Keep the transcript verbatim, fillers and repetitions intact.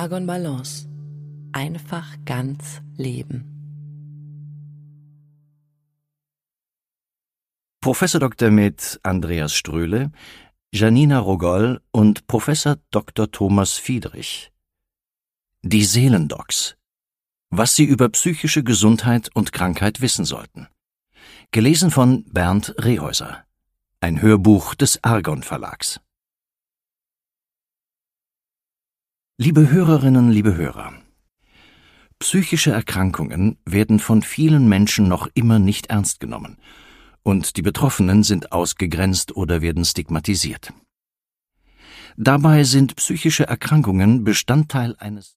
Argon Balance. Einfach ganz leben. Professor Doktor med Andreas Ströhle, Janina Rogol und Professor Doktor Thomas Fiedrich. Die Seelendocs. Was Sie über psychische Gesundheit und Krankheit wissen sollten. Gelesen von Bernd Rehäuser. Ein Hörbuch des Argon Verlags. Liebe Hörerinnen, liebe Hörer. Psychische Erkrankungen werden von vielen Menschen noch immer nicht ernst genommen und die Betroffenen sind ausgegrenzt oder werden stigmatisiert. Dabei sind psychische Erkrankungen Bestandteil eines